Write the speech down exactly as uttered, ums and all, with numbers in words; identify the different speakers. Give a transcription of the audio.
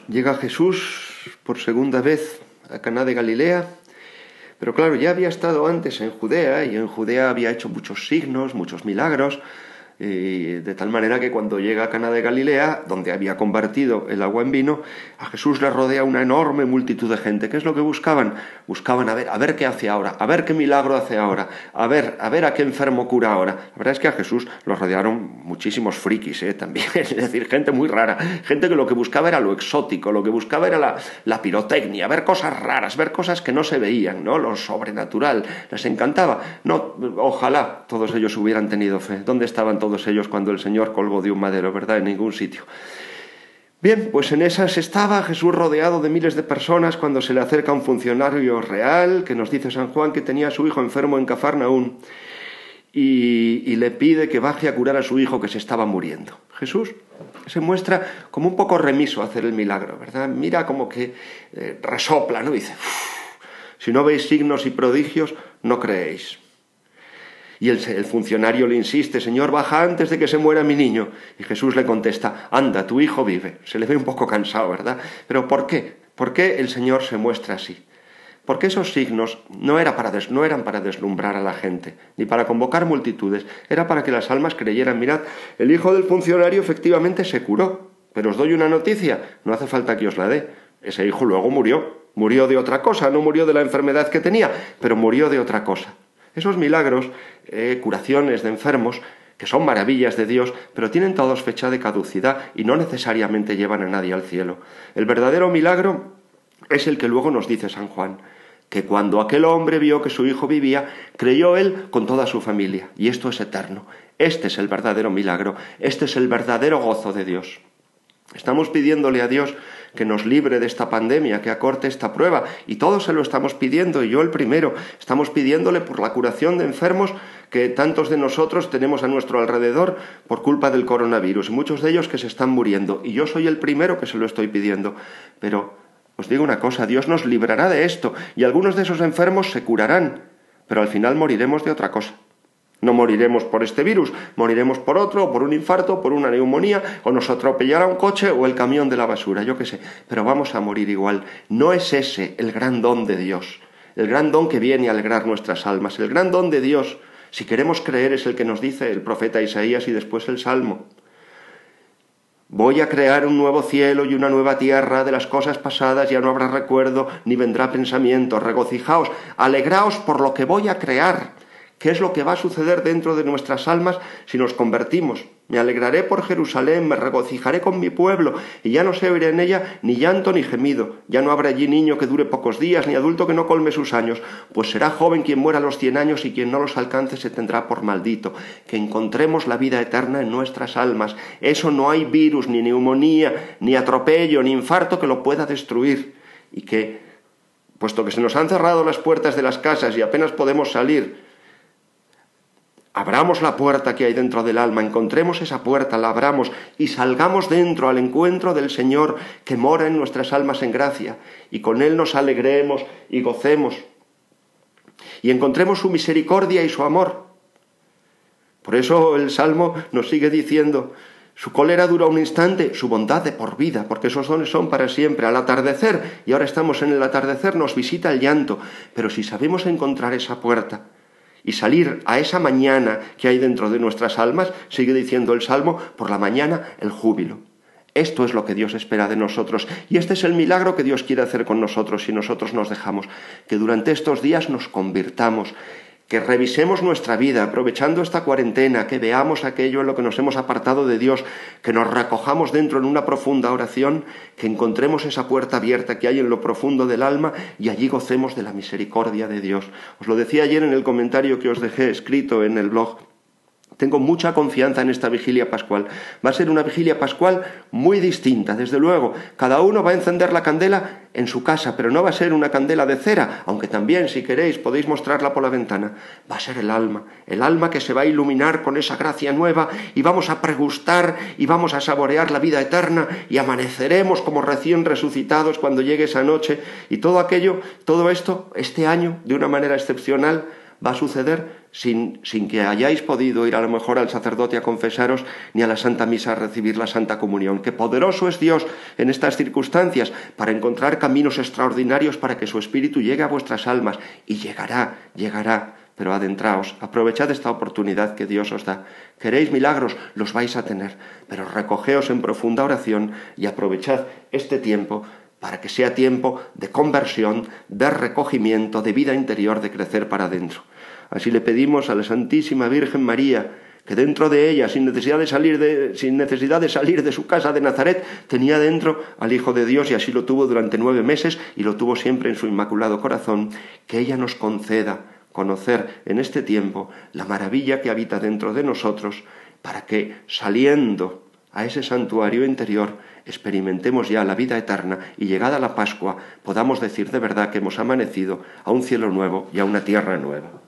Speaker 1: Llega Jesús por segunda vez a Caná de Galilea, pero claro, ya había estado antes en Judea, y en Judea había hecho muchos signos, muchos milagros, y de tal manera que cuando llega a Caná de Galilea, donde había convertido el agua en vino, a Jesús le rodea una enorme multitud de gente. ¿Qué es lo que buscaban? Buscaban a ver, a ver qué hace ahora, a ver qué milagro hace ahora, a ver, a ver a qué enfermo cura ahora. La verdad es que a Jesús lo rodearon muchísimos frikis, ¿eh? También, es decir, gente muy rara, gente que lo que buscaba era lo exótico, lo que buscaba era la, la pirotecnia, ver cosas raras, ver cosas que no se veían, ¿no? Lo sobrenatural, les encantaba. No, ojalá todos ellos hubieran tenido fe. ¿Dónde estaban todos todos ellos cuando el Señor colgó de un madero, verdad? En ningún sitio. Bien, pues en esas estaba Jesús rodeado de miles de personas cuando se le acerca un funcionario real que nos dice San Juan que tenía a su hijo enfermo en Cafarnaún y, y le pide que baje a curar a su hijo que se estaba muriendo. Jesús se muestra como un poco remiso a hacer el milagro, ¿verdad? Mira como que eh, resopla, ¿no? Dice, si no veis signos y prodigios, no creéis. Y el, el funcionario le insiste, Señor, baja antes de que se muera mi niño. Y Jesús le contesta, anda, tu hijo vive. Se le ve un poco cansado, ¿verdad? Pero ¿por qué? ¿Por qué el Señor se muestra así? Porque esos signos no, era para des, no eran para deslumbrar a la gente, ni para convocar multitudes, era para que las almas creyeran. Mirad, el hijo del funcionario efectivamente se curó, pero os doy una noticia, no hace falta que os la dé. Ese hijo luego murió, murió de otra cosa, no murió de la enfermedad que tenía, pero murió de otra cosa. Esos milagros, eh, curaciones de enfermos, que son maravillas de Dios, pero tienen todos fecha de caducidad y no necesariamente llevan a nadie al cielo. El verdadero milagro es el que luego nos dice San Juan, que cuando aquel hombre vio que su hijo vivía, creyó él con toda su familia, y esto es eterno. Este es el verdadero milagro, este es el verdadero gozo de Dios. Estamos pidiéndole a Dios que nos libre de esta pandemia, que acorte esta prueba, y todos se lo estamos pidiendo, y yo el primero. Estamos pidiéndole por la curación de enfermos que tantos de nosotros tenemos a nuestro alrededor por culpa del coronavirus, y muchos de ellos que se están muriendo, y yo soy el primero que se lo estoy pidiendo. Pero os digo una cosa, Dios nos librará de esto, y algunos de esos enfermos se curarán, pero al final moriremos de otra cosa. No moriremos por este virus, moriremos por otro, por un infarto, por una neumonía, o nos atropellará un coche o el camión de la basura, yo qué sé, pero vamos a morir igual. No es ese el gran don de Dios, el gran don que viene a alegrar nuestras almas. El gran don de Dios, si queremos creer, es el que nos dice el profeta Isaías y después el Salmo. Voy a crear un nuevo cielo y una nueva tierra, de las cosas pasadas ya no habrá recuerdo, ni vendrá pensamiento. Regocijaos, alegraos por lo que voy a crear. ¿Qué es lo que va a suceder dentro de nuestras almas si nos convertimos? Me alegraré por Jerusalén, me regocijaré con mi pueblo, y ya no se oirá en ella ni llanto ni gemido. Ya no habrá allí niño que dure pocos días, ni adulto que no colme sus años, pues será joven quien muera a los cien años, y quien no los alcance se tendrá por maldito. Que encontremos la vida eterna en nuestras almas. Eso no hay virus, ni neumonía, ni atropello, ni infarto que lo pueda destruir. Y que, puesto que se nos han cerrado las puertas de las casas y apenas podemos salir, abramos la puerta que hay dentro del alma, encontremos esa puerta, la abramos y salgamos dentro al encuentro del Señor que mora en nuestras almas en gracia, y con Él nos alegremos y gocemos y encontremos su misericordia y su amor. Por eso el Salmo nos sigue diciendo, su cólera dura un instante, su bondad de por vida, porque esos dones son para siempre. Al atardecer, y ahora estamos en el atardecer, nos visita el llanto, pero si sabemos encontrar esa puerta y salir a esa mañana que hay dentro de nuestras almas, sigue diciendo el Salmo, por la mañana el júbilo. Esto es lo que Dios espera de nosotros, y este es el milagro que Dios quiere hacer con nosotros si nosotros nos dejamos, que durante estos días nos convirtamos, que revisemos nuestra vida aprovechando esta cuarentena, que veamos aquello en lo que nos hemos apartado de Dios, que nos recojamos dentro en una profunda oración, que encontremos esa puerta abierta que hay en lo profundo del alma y allí gocemos de la misericordia de Dios. Os lo decía ayer en el comentario que os dejé escrito en el blog. Tengo mucha confianza en esta vigilia pascual. Va a ser una vigilia pascual muy distinta, desde luego. Cada uno va a encender la candela en su casa, pero no va a ser una candela de cera, aunque también, si queréis, podéis mostrarla por la ventana. Va a ser el alma, el alma que se va a iluminar con esa gracia nueva, y vamos a pregustar y vamos a saborear la vida eterna, y amaneceremos como recién resucitados cuando llegue esa noche, y todo aquello, todo esto, este año, de una manera excepcional, va a suceder sin, sin que hayáis podido ir a lo mejor al sacerdote a confesaros ni a la Santa Misa a recibir la Santa Comunión. ¡Qué poderoso es Dios en estas circunstancias para encontrar caminos extraordinarios para que su Espíritu llegue a vuestras almas! Y llegará, llegará. Pero adentraos, aprovechad esta oportunidad que Dios os da. ¿Queréis milagros? Los vais a tener, pero recogeos en profunda oración y aprovechad este tiempo para que sea tiempo de conversión, de recogimiento, de vida interior, de crecer para adentro. Así le pedimos a la Santísima Virgen María, que dentro de ella, sin necesidad de salir de, sin necesidad de salir de su casa de Nazaret, tenía dentro al Hijo de Dios, y así lo tuvo durante nueve meses y lo tuvo siempre en su Inmaculado Corazón, que ella nos conceda conocer en este tiempo la maravilla que habita dentro de nosotros, para que, saliendo a ese santuario interior, experimentemos ya la vida eterna y, llegada la Pascua, podamos decir de verdad que hemos amanecido a un cielo nuevo y a una tierra nueva.